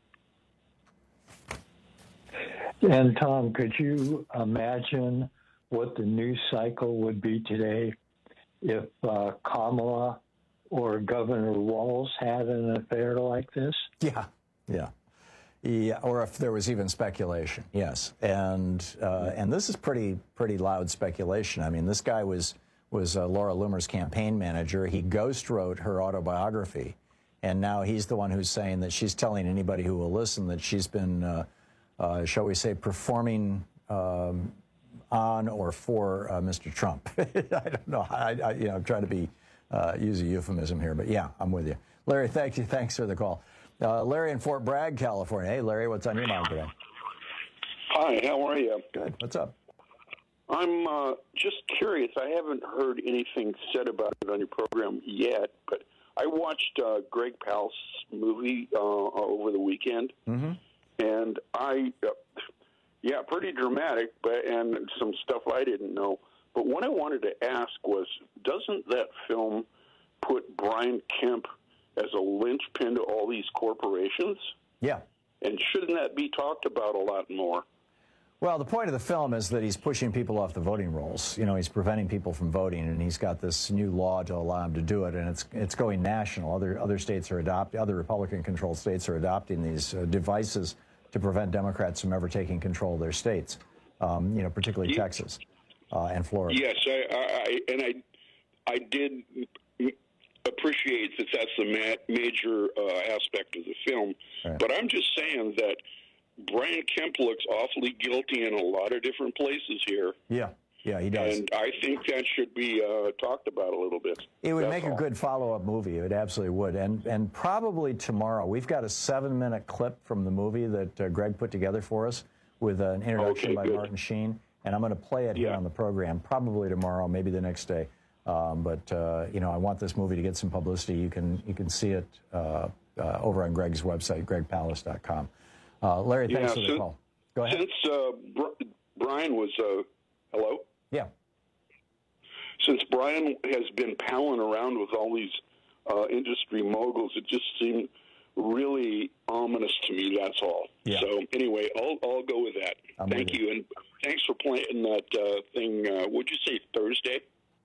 And Tom, could you imagine what the news cycle would be today if Kamala or Governor Walz had an affair like this? Yeah. Yeah, or if there was even speculation, yes. And this is pretty loud speculation. I mean, this guy was Laura Loomer's campaign manager. He ghost wrote her autobiography, and now he's the one who's saying that she's telling anybody who will listen that she's been, shall we say, performing on or for Mr. Trump. I don't know. I'm trying to use a euphemism here, but yeah, I'm with you. Larry, thank you. Thanks for the call. Larry in Fort Bragg, California. Hey, Larry, what's on your mind today? Hi, how are you? Good. What's up? I'm just curious. I haven't heard anything said about it on your program yet, but I watched Greg Palast's movie over the weekend, and pretty dramatic, and some stuff I didn't know. But what I wanted to ask was, doesn't that film put Brian Kemp as a linchpin to all these corporations? Yeah. And shouldn't that be talked about a lot more? Well, the point of the film is that he's pushing people off the voting rolls. He's preventing people from voting, and he's got this new law to allow him to do it, and it's going national. Other states are other Republican-controlled states are adopting these devices to prevent Democrats from ever taking control of their states. Particularly Texas and Florida. Yes, I did appreciate that that's the major aspect of the film. Right. But I'm just saying that Brian Kemp looks awfully guilty in a lot of different places here. Yeah, he does. And I think that should be talked about a little bit. It would make a good follow-up movie. It absolutely would. And probably tomorrow. We've got a 7-minute clip from the movie that Greg put together for us with an introduction by Martin Sheen. And I'm going to play it here on the program, probably tomorrow, maybe the next day. I want this movie to get some publicity. You can see it over on Greg's website, gregpalast.com. Larry, thanks for the call. Go ahead. Since Brian was, hello? Yeah. Since Brian has been palling around with all these industry moguls, it just seemed really ominous to me. That's all. Yeah. So anyway, I'll go with that. Thank you, and thanks for playing that thing. Would you say Thursday?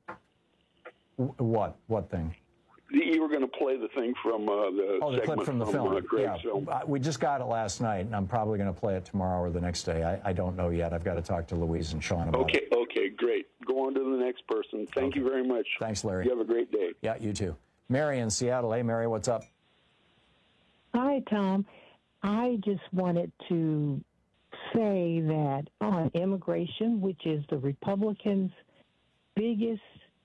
What thing? You were going to play the thing from the the clip from the film. Greg's film. We just got it last night, and I'm probably going to play it tomorrow or the next day. I don't know yet. I've got to talk to Louise and Sean about it. Okay, great. Go on to the next person. Thank you very much. Thanks, Larry. You have a great day. Yeah, you too. Mary in Seattle. Hey, Mary, what's up? Hi, Tom. I just wanted to say that on immigration, which is the Republicans' biggest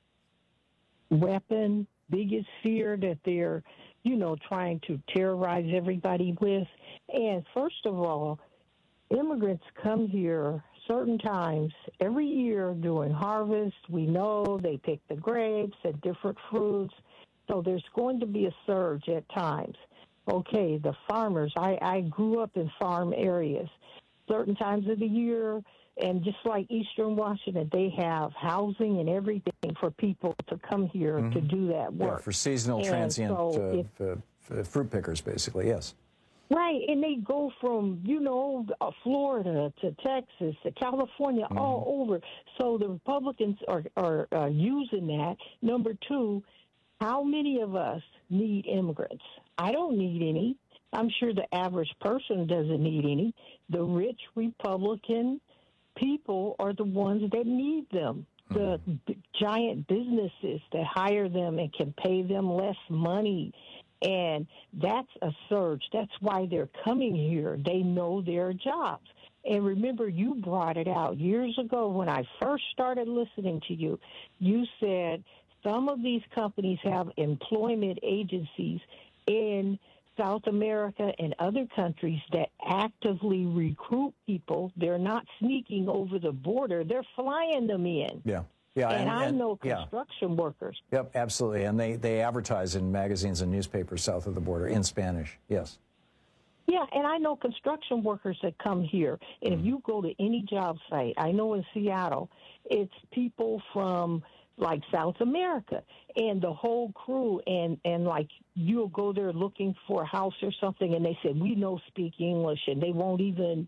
weapon, biggest fear that they're, trying to terrorize everybody with. And first of all, immigrants come here certain times every year during harvest. We know they pick the grapes and different fruits. So there's going to be a surge at times. Okay, the farmers, I grew up in farm areas. Certain times of the year, and just like Eastern Washington, they have housing and everything for people to come here to do that work. Yeah, for seasonal transient fruit pickers, basically, yes. Right, and they go from, Florida to Texas to California, all over. So the Republicans are using that. Number two, how many of us need immigrants? I don't need any. I'm sure the average person doesn't need any. The rich Republican people are the ones that need them. The giant businesses that hire them and can pay them less money. And that's a surge. That's why they're coming here. They know their jobs. And remember, you brought it out years ago when I first started listening to you. You said some of these companies have employment agencies in South America and other countries that actively recruit people. They're not sneaking over the border. They're flying them in. Yeah. And I know construction workers. Yep, absolutely. And they advertise in magazines and newspapers south of the border in Spanish. Yes. Yeah, and I know construction workers that come here. And if you go to any job site, I know in Seattle, it's people from like South America and the whole crew, and like you'll go there looking for a house or something, and they say, we don't speak English, and they won't even,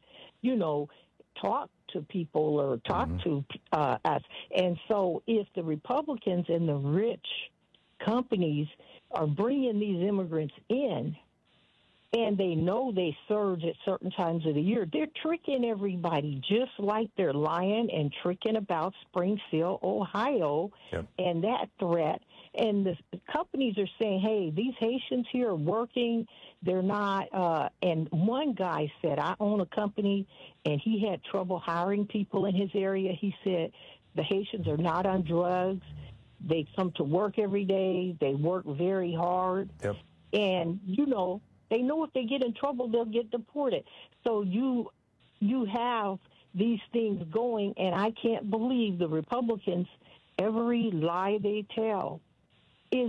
talk to people or talk to us. And so if the Republicans and the rich companies are bringing these immigrants in, and they know they surge at certain times of the year, they're tricking everybody, just like they're lying and tricking about Springfield, Ohio, and that threat. And the companies are saying, hey, these Haitians here are working. They're not. And one guy said, I own a company, and he had trouble hiring people in his area. He said, the Haitians are not on drugs. They come to work every day. They work very hard. And, they know if they get in trouble, they'll get deported. So you have these things going, and I can't believe the Republicans, every lie they tell is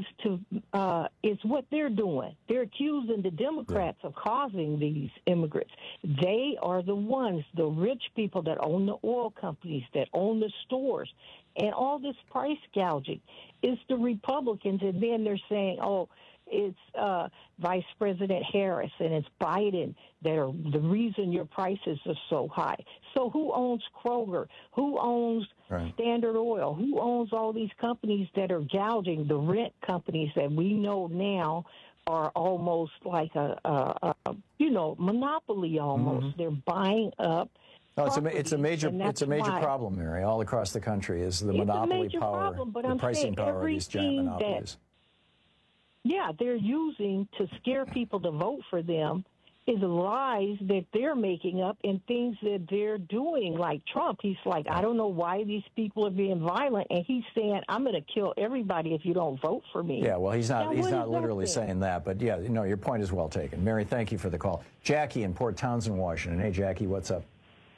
what they're doing. They're accusing the Democrats of causing these immigrants. They are the ones, the rich people that own the oil companies, that own the stores, and all this price gouging. It's the Republicans, and then they're saying, it's Vice President Harris and it's Biden that are the reason your prices are so high. So who owns Kroger? Who owns Standard Oil? Who owns all these companies that are gouging, the rent companies that we know now are almost like a monopoly almost. They're buying up. No, it's a major problem, Mary, all across the country is the monopoly power, the pricing power of these giant monopolies. They're using to scare people to vote for them is lies that they're making up and things that they're doing. Like Trump, he's like, I don't know why these people are being violent, and he's saying, I'm going to kill everybody if you don't vote for me. Yeah, well, he's not literally saying that, but your point is well taken. Mary, thank you for the call. Jackie in Port Townsend, Washington. Hey, Jackie, what's up?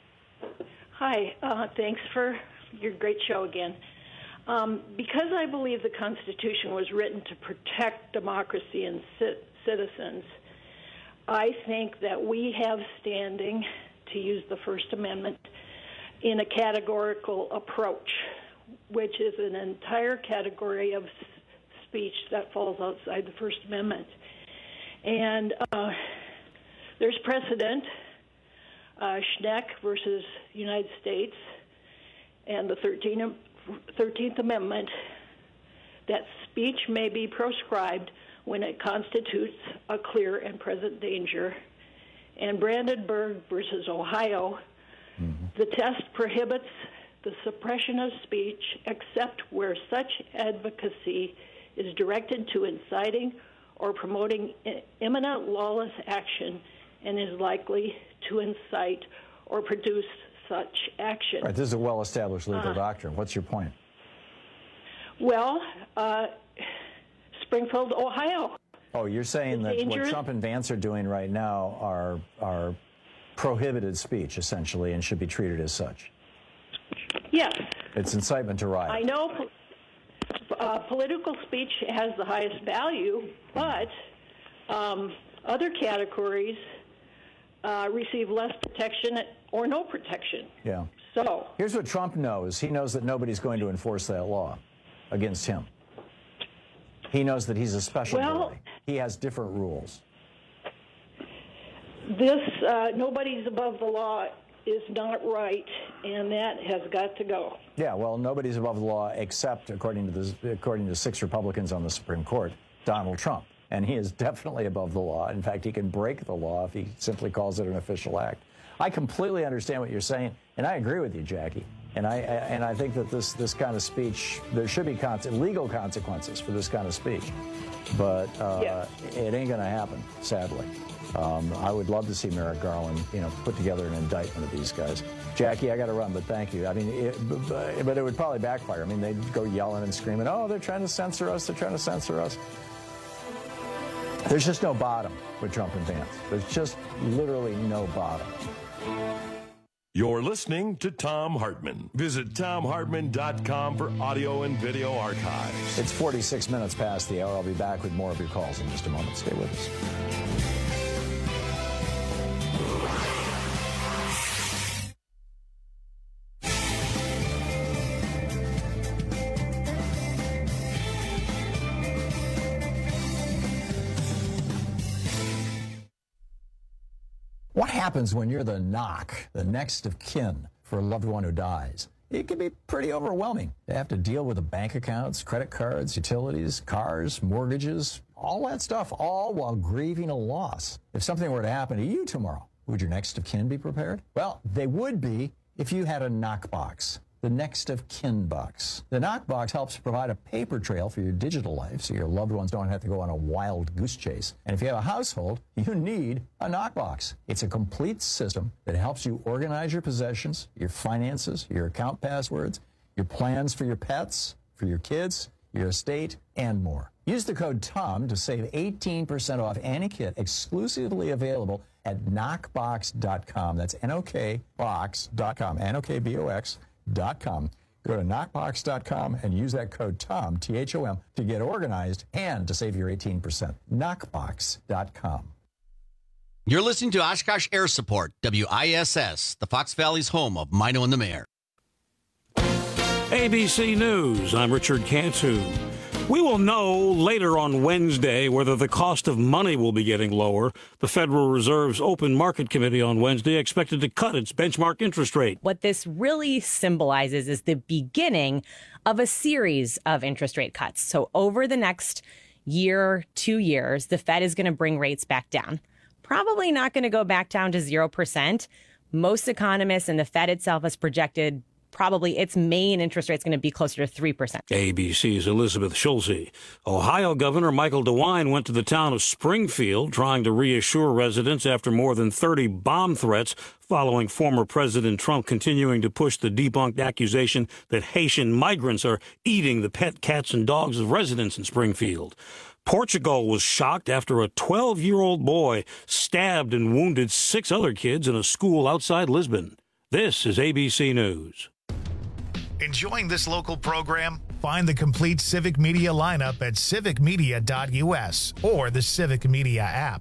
Hi, thanks for your great show again. Because I believe the Constitution was written to protect democracy and citizens, I think that we have standing to use the First Amendment in a categorical approach, which is an entire category of speech that falls outside the First Amendment. And there's precedent, Schneck versus United States, and the 13th Amendment, that speech may be proscribed when it constitutes a clear and present danger. And Brandenburg versus Ohio, the test prohibits the suppression of speech except where such advocacy is directed to inciting or promoting imminent lawless action and is likely to incite or produce such action. Right, this is a well-established legal doctrine. What's your point? Well, Springfield, Ohio. Oh, you're saying that what Trump and Vance are doing right now are prohibited speech, essentially, and should be treated as such. Yes. It's incitement to riot. I know political speech has the highest value, but other categories receive less protection or no protection. Yeah. So here's what Trump knows. He knows that nobody's going to enforce that law against him. He knows that he's a special boy. He has different rules. This nobody's above the law is not right, and that has got to go. Yeah, well, nobody's above the law except, according to 6 Republicans on the Supreme Court, Donald Trump. And he is definitely above the law. In fact, he can break the law if he simply calls it an official act. I completely understand what you're saying, and I agree with you, Jackie. And I think that this kind of speech, there should be legal consequences for this kind of speech. But it ain't going to happen, sadly. I would love to see Merrick Garland, put together an indictment of these guys. Jackie, I got to run, but thank you. I mean, but it would probably backfire. I mean, they'd go yelling and screaming, "Oh, they're trying to censor us! They're trying to censor us!" There's just no bottom with Trump and Vance. There's just literally no bottom. You're listening to Thom Hartmann. Visit ThomHartmann.com for audio and video archives. It's 46 minutes past the hour. I'll be back with more of your calls in just a moment. Stay with us. What happens when you're the next of kin for a loved one who dies? It can be pretty overwhelming. They have to deal with the bank accounts, credit cards, utilities, cars, mortgages, all that stuff, all while grieving a loss. If something were to happen to you tomorrow, would your next of kin be prepared? Well, they would be if you had a knockbox. The next of kin box. The knockbox helps provide a paper trail for your digital life so your loved ones don't have to go on a wild goose chase. And if you have a household, you need a knockbox. It's a complete system that helps you organize your possessions, your finances, your account passwords, your plans for your pets, for your kids, your estate, and more. Use the code TOM to save 18% off any kit exclusively available at knockbox.com. That's Knockbox.com, Knockbox.com. Go to knockbox.com and use that code TOM, T-H-O-M, to get organized and to save your 18%. Knockbox.com. You're listening to Oshkosh Air Support, WISS, the Fox Valley's home of Mino and the Mayor. ABC News, I'm Richard Cantu. We will know later on Wednesday whether the cost of money will be getting lower. The Federal Reserve's Open Market Committee on Wednesday expected to cut its benchmark interest rate. What this really symbolizes is the beginning of a series of interest rate cuts. So over the next year, 2 years, the Fed is going to bring rates back down. Probably not going to go back down to 0%. Most economists and the Fed itself has projected probably its main interest rate is going to be closer to 3%. ABC's Elizabeth Schulze. Ohio Governor Michael DeWine went to the town of Springfield trying to reassure residents after more than 30 bomb threats following former President Trump continuing to push the debunked accusation that Haitian migrants are eating the pet cats and dogs of residents in Springfield. Portugal was shocked after a 12-year-old boy stabbed and wounded 6 other kids in a school outside Lisbon. This is ABC News. Enjoying this local program? Find the complete Civic Media lineup at civicmedia.us or the Civic Media app.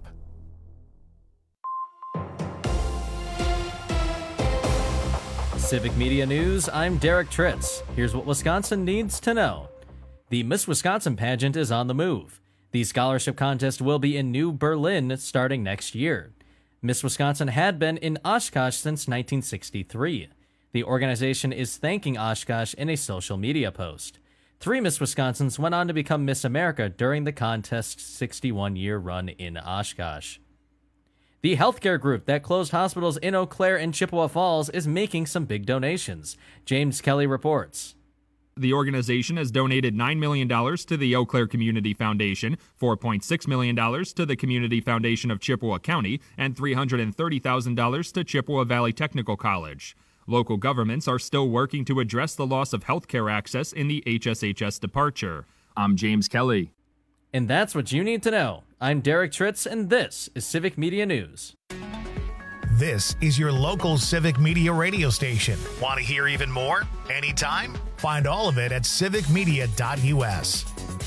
Civic Media News, I'm Derek Tritz. Here's what Wisconsin needs to know. The Miss Wisconsin pageant is on the move. The scholarship contest will be in New Berlin starting next year. Miss Wisconsin had been in Oshkosh since 1963. The organization is thanking Oshkosh in a social media post. 3 Miss Wisconsins went on to become Miss America during the contest's 61-year run in Oshkosh. The healthcare group that closed hospitals in Eau Claire and Chippewa Falls is making some big donations. James Kelly reports. The organization has donated $9 million to the Eau Claire Community Foundation, $4.6 million to the Community Foundation of Chippewa County, and $330,000 to Chippewa Valley Technical College. Local governments are still working to address the loss of health care access in the HSHS departure. I'm James Kelly. And that's what you need to know. I'm Derek Tritz, and this is Civic Media News. This is your local Civic Media radio station. Want to hear even more? Anytime? Find all of it at civicmedia.us.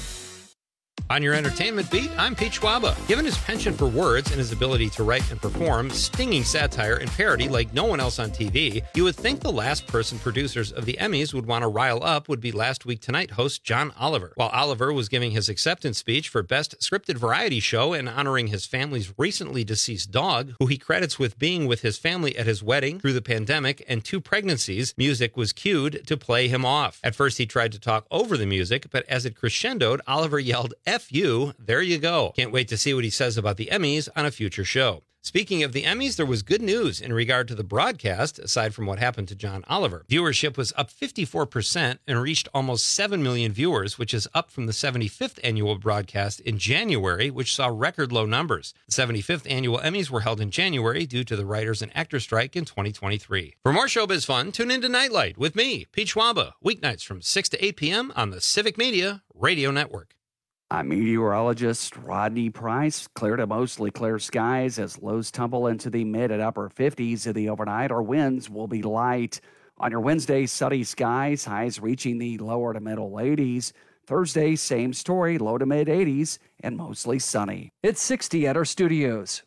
On your entertainment beat, I'm Pete Schwaba. Given his penchant for words and his ability to write and perform stinging satire and parody like no one else on TV, you would think the last person producers of the Emmys would want to rile up would be Last Week Tonight host John Oliver. While Oliver was giving his acceptance speech for Best Scripted Variety Show and honoring his family's recently deceased dog, who he credits with being with his family at his wedding, through the pandemic, and 2 pregnancies, music was cued to play him off. At first he tried to talk over the music, but as it crescendoed, Oliver yelled, "F you, there you go." Can't wait to see what he says about the Emmys on a future show. Speaking of the Emmys, there was good news in regard to the broadcast, aside from what happened to John Oliver. Viewership was up 54% and reached almost 7 million viewers, which is up from the 75th annual broadcast in January, which saw record low numbers. The 75th annual Emmys were held in January due to the writers and actors strike in 2023. For more showbiz fun, tune into Nightlight with me, Pete Schwaba, weeknights from 6 to 8 p.m. on the Civic Media Radio Network. I'm meteorologist Rodney Price. Clear to mostly clear skies as lows tumble into the mid and upper 50s in the overnight. Our winds will be light. On your Wednesday, sunny skies, highs reaching the lower to middle 80s. Thursday, same story, low to mid 80s and mostly sunny. It's 60 at our studios.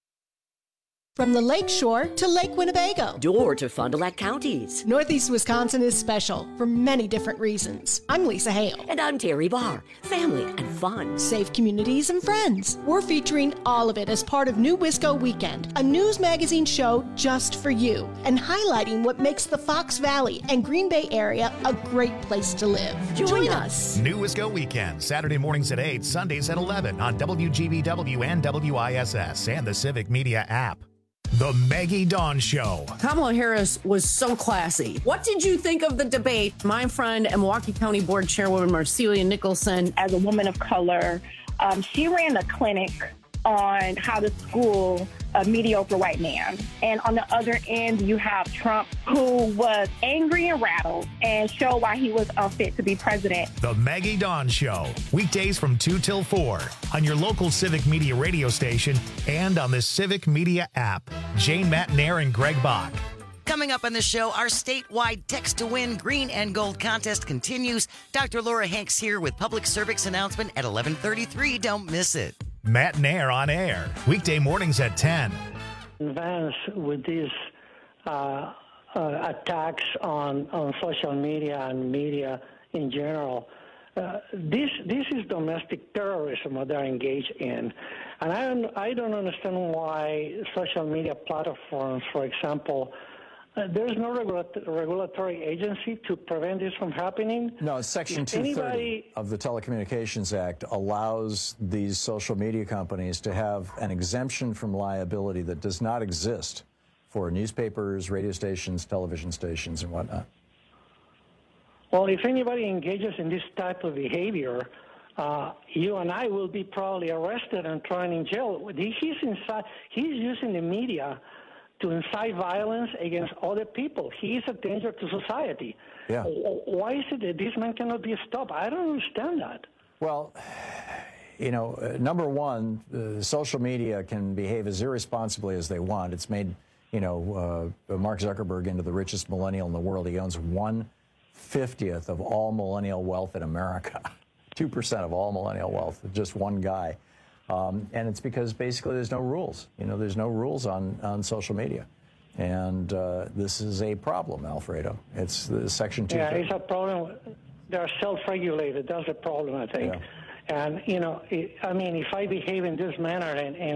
From the Lake Shore to Lake Winnebago. Door to Fond du Lac counties. Northeast Wisconsin is special for many different reasons. I'm Lisa Hale. And I'm Terry Barr. Family and fun. Safe communities and friends. We're featuring all of it as part of New Wisco Weekend, a news magazine show just for you, and highlighting what makes the Fox Valley and Green Bay area a great place to live. Join us. New Wisco Weekend, Saturday mornings at 8, Sundays at 11 on WGBW and WISS and the Civic Media app. The Maggie Dawn Show. Kamala Harris was so classy. What did you think of the debate? My friend and Milwaukee County Board Chairwoman Marcelia Nicholson. As a woman of color, she ran a clinic on how to school a mediocre white man. And on the other end, you have Trump, who was angry and rattled and showed why he was unfit to be president. The Maggie Dawn Show, weekdays from 2 till 4 on your local Civic Media radio station and on the Civic Media app. Jane Matnair and Greg Bach. Coming up on the show, our statewide Text to Win Green and Gold contest continues. Dr. Laura Hanks here with public service announcement at 11:33. Don't miss it. Matt Nair on air, weekday mornings at 10. Advance with these attacks on social media and media in general. This is domestic terrorism that they're engaged in, and I don't understand why social media platforms, for example. There's no regulatory agency to prevent this from happening. No, Section 230 of the Telecommunications Act allows these social media companies to have an exemption from liability that does not exist for newspapers, radio stations, television stations, and whatnot. Well, if anybody engages in this type of behavior, you and I will be probably arrested and thrown in jail. He's using the media to incite violence against other people. He is a danger to society. Yeah. Why is it that this man cannot be stopped? I don't understand that. Well, number one, social media can behave as irresponsibly as they want. It's made, Mark Zuckerberg into the richest millennial in the world. He owns 1/50th of all millennial wealth in America. 2% of all millennial wealth, just one guy. And it's because basically there's no rules. There's no rules on social media. And this is a problem, Alfredo. It's the Section 230. Yeah, it's a problem. They're self-regulated. That's the problem, I think. And if I behave in this manner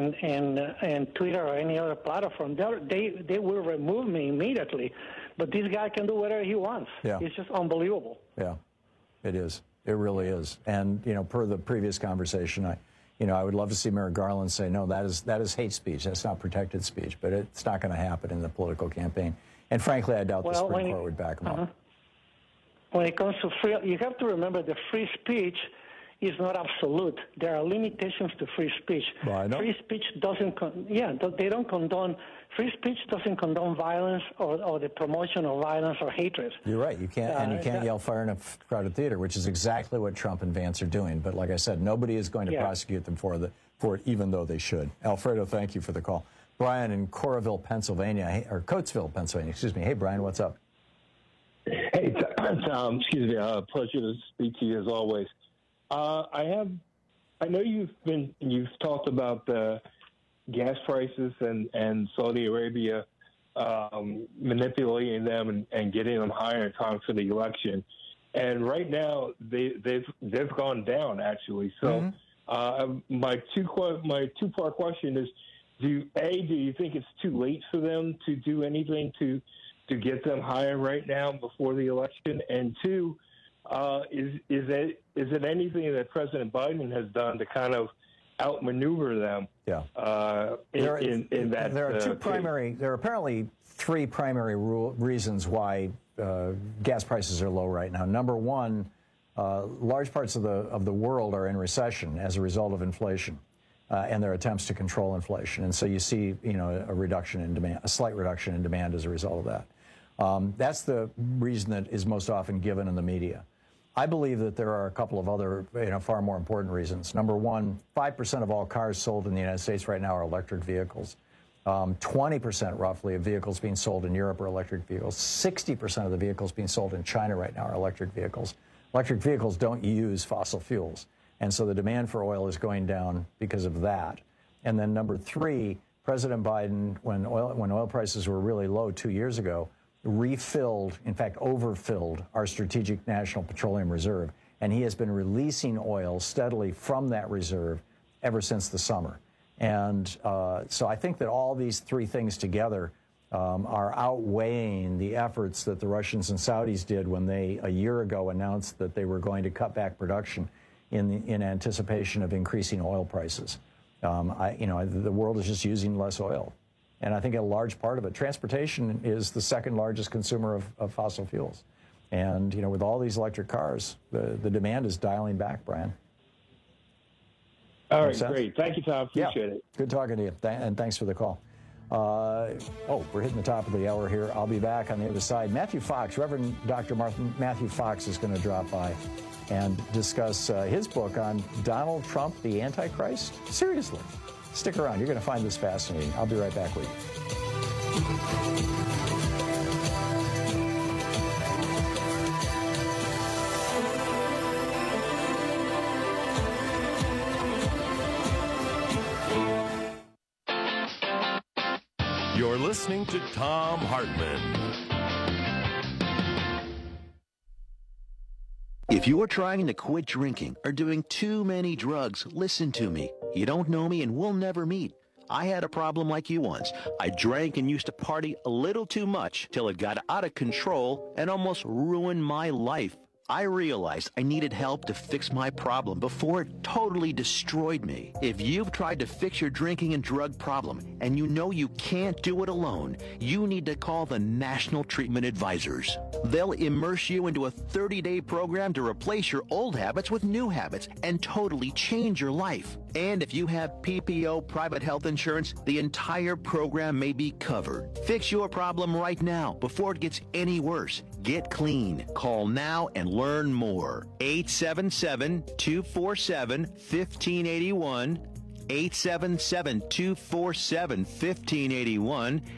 in Twitter or any other platform, they will remove me immediately. But this guy can do whatever he wants. Yeah. It's just unbelievable. Yeah, it is. It really is. And per the previous conversation, I would love to see Merrick Garland say, no, that is hate speech. That's not protected speech. But it's not going to happen in the political campaign. And frankly, I doubt the Supreme Court would back him up. When it comes to free, you have to remember that free speech is not absolute. There are limitations to free speech. Well, I know. Free speech they don't condone. Free speech doesn't condone violence or the promotion of violence or hatred. You're right. You can't yell fire in a crowded theater, which is exactly what Trump and Vance are doing. But like I said, nobody is going to prosecute them for it, even though they should. Alfredo, thank you for the call. Brian in Coatesville, Pennsylvania. Excuse me. Hey, Brian, what's up? Hey, Tom. Excuse me. Pleasure to speak to you as always. I know you've talked about the gas prices and Saudi Arabia manipulating them and getting them higher in time for the election. And right now they've gone down actually. So my two-part question is: do you think it's too late for them to do anything to get them higher right now before the election? And two, is it anything that President Biden has done to kind of outmaneuver them? Yeah. There are apparently three primary reasons why gas prices are low right now. Number one, large parts of the world are in recession as a result of inflation and their attempts to control inflation, and so you see a reduction in demand, a slight reduction in demand as a result of that. That's the reason that is most often given in the media. I believe that there are a couple of other, far more important reasons. Number one, 5% of all cars sold in the United States right now are electric vehicles. 20% roughly of vehicles being sold in Europe are electric vehicles. 60% of the vehicles being sold in China right now are electric vehicles. Electric vehicles don't use fossil fuels, and so the demand for oil is going down because of that. And then number three, President Biden, when oil prices were really low 2 years ago, refilled, in fact, overfilled our Strategic National Petroleum Reserve, and he has been releasing oil steadily from that reserve ever since the summer. And so I think that all these three things together are outweighing the efforts that the Russians and Saudis did when they, a year ago, announced that they were going to cut back production in anticipation of increasing oil prices. The world is just using less oil. And I think a large part of it, transportation is the second largest consumer of fossil fuels. And, with all these electric cars, the demand is dialing back, Brian. All right, great. Thank you, Tom. Appreciate it. Good talking to you, and thanks for the call. We're hitting the top of the hour here. I'll be back on the other side. Matthew Fox, Reverend Dr. Matthew Fox is going to drop by and discuss his book on Donald Trump, the Antichrist. Seriously. Stick around. You're going to find this fascinating. I'll be right back with you. You're listening to Thom Hartmann. If you're trying to quit drinking or doing too many drugs, listen to me. You don't know me and we'll never meet. I had a problem like you once. I drank and used to party a little too much till it got out of control and almost ruined my life. I realized I needed help to fix my problem before it totally destroyed me. If you've tried to fix your drinking and drug problem and you know you can't do it alone, you need to call the National Treatment Advisors. They'll immerse you into a 30-day program to replace your old habits with new habits and totally change your life. And if you have PPO private health insurance, the entire program may be covered. Fix your problem right now before it gets any worse. Get clean. Call now and learn more. 877-247-1581. 877-247-1581.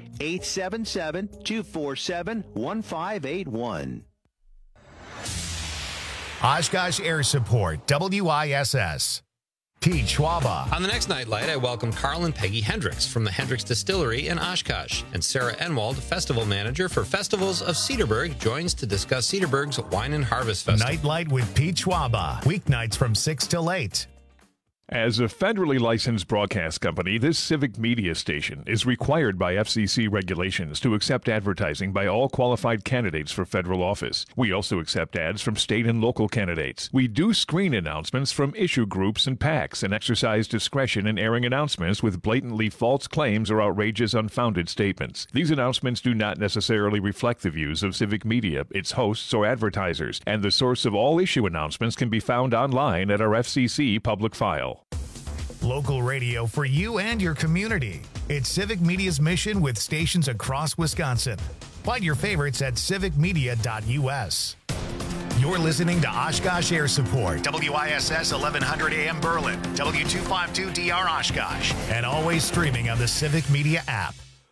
877-247-1581. Oshkosh Air Support, WISS. Pete Schwaba. On the next Nightlight, I welcome Carl and Peggy Hendricks from the Hendricks Distillery in Oshkosh, and Sarah Enwald, festival manager for Festivals of Cedarburg, joins to discuss Cedarburg's Wine and Harvest Festival. Nightlight with Pete Schwaba, weeknights from 6 till 8. As a federally licensed broadcast company, this civic media station is required by FCC regulations to accept advertising by all qualified candidates for federal office. We also accept ads from state and local candidates. We do screen announcements from issue groups and PACs and exercise discretion in airing announcements with blatantly false claims or outrageous, unfounded statements. These announcements do not necessarily reflect the views of civic media, its hosts, or advertisers, and the source of all issue announcements can be found online at our FCC public file. Local radio for you and your community. It's Civic Media's mission with stations across Wisconsin. Find your favorites at civicmedia.us. You're listening to Oshkosh Air Support, WISS 1100 AM Berlin, W252DR Oshkosh, and always streaming on the Civic Media app.